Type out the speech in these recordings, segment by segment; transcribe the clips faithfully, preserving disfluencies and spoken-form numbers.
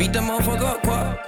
beat that motherfucker up, quad.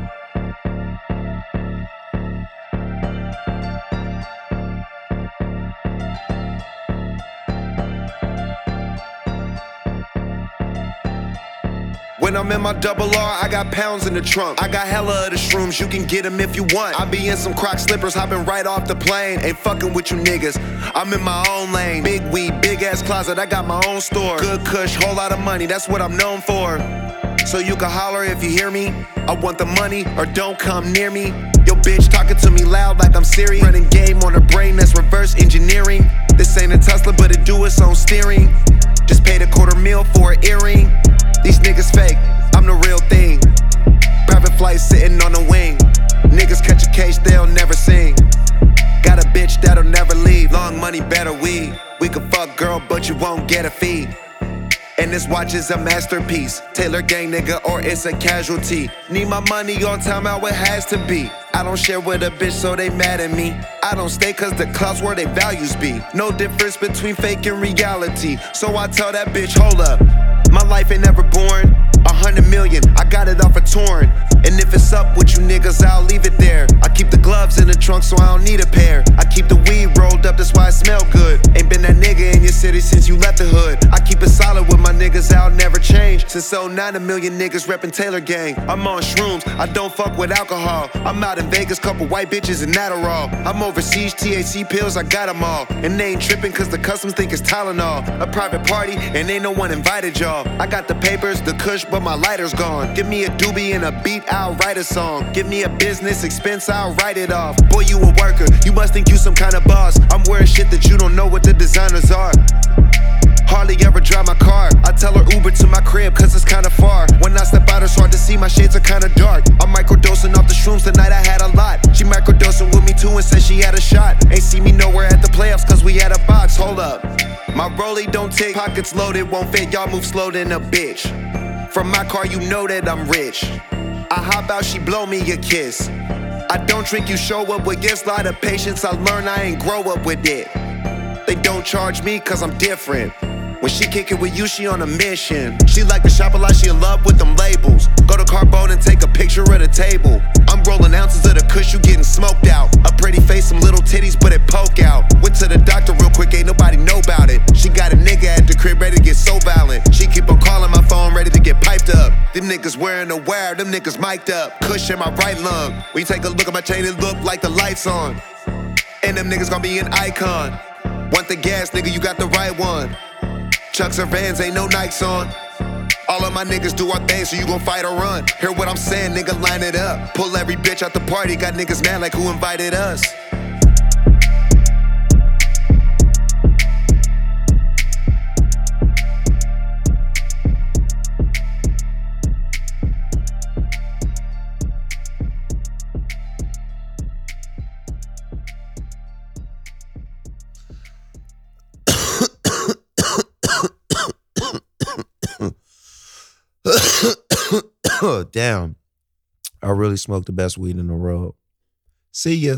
When I'm in my double R, I got pounds in the trunk. I got hella of the shrooms, you can get them if you want. I be in some Croc slippers, hopping right off the plane. Ain't fucking with you niggas, I'm in my own lane. Big weed, big ass closet, I got my own store. Good kush, whole lot of money, that's what I'm known for. So you can holler if you hear me. I want the money, or don't come near me. Yo bitch talking to me loud like I'm Siri. Running game on her brain, that's reverse engineering. This ain't a Tesla, but it do its own steering. Just paid a quarter mil for an earring. These niggas fake, I'm the real thing. Private flight sitting on the wing. Niggas catch a case, they'll never sing. Got a bitch that'll never leave. Long money, better weed. We can fuck girl, but you won't get a fee. And this watch is a masterpiece. Taylor gang nigga or it's a casualty. Need my money on time, how it has to be. I don't share with a bitch so they mad at me. I don't stay cause the clout's where they values be. No difference between fake and reality. So I tell that bitch, hold up, my life ain't never boring. A hundred million, I got it off a torrent. And if it's up with you niggas, I'll leave it there. I keep the gloves in the trunk so I don't need a pair. I keep the weed rolled up, that's why it smell good. Ain't been that nigga in your city since you left the hood. I keep it solid with my niggas, I'll never change. Since oh nine, a million niggas reppin' Taylor gang. I'm on shrooms, I don't fuck with alcohol. I'm out in Vegas, couple white bitches and Adderall. I'm overseas, T H C pills, I got them all. And they ain't trippin' cause the customs think it's Tylenol. A private party, and ain't no one invited y'all. I got the papers, the kush, but my lighter's gone. Give me a doobie and a beat, I'll write a song. Give me a business expense, I'll write it off. Boy, you a worker, you must think you some kind of boss. I'm wearing shit that you don't know what the designers are. Hardly ever drive my car. I tell her Uber to my crib cause it's kinda far. When I step out it's hard to see, my shades are kinda dark. I'm microdosing off the shrooms tonight, I had a lot. She microdosing with me too and said she had a shot. Ain't see me nowhere at the playoffs cause we had a box, hold up. My rollie don't tick, pockets loaded, won't fit, y'all move slow than a bitch. From my car you know that I'm rich. I hop out, she blow me a kiss. I don't drink, you show up with gifts, lot of patience. I learn I ain't grow up with it. They don't charge me cause I'm different. When she kick it with you, she on a mission. She like to shop a lot, she in love with them labels. Go to Carbone and take a picture of the table. I'm rolling ounces of the kush, you getting smoked out. A pretty face, some little titties, but it poke out. Went to the doctor real quick, ain't nobody know about it. She got a nigga at the crib ready to get so violent. She keep on calling my phone, ready to get piped up. Them niggas wearing a wire, them niggas mic'd up. Kush in my right lung. When you take a look at my chain, it look like the lights on. And them niggas gon' be an icon. Want the gas, nigga, you got the right one. Chucks or Vans, ain't no Nikes on. All of my niggas do our thing, so you gon' fight or run. Hear what I'm saying, nigga, line it up. Pull every bitch out the party, got niggas mad like who invited us. Damn, I really smoked the best weed in the world. See ya.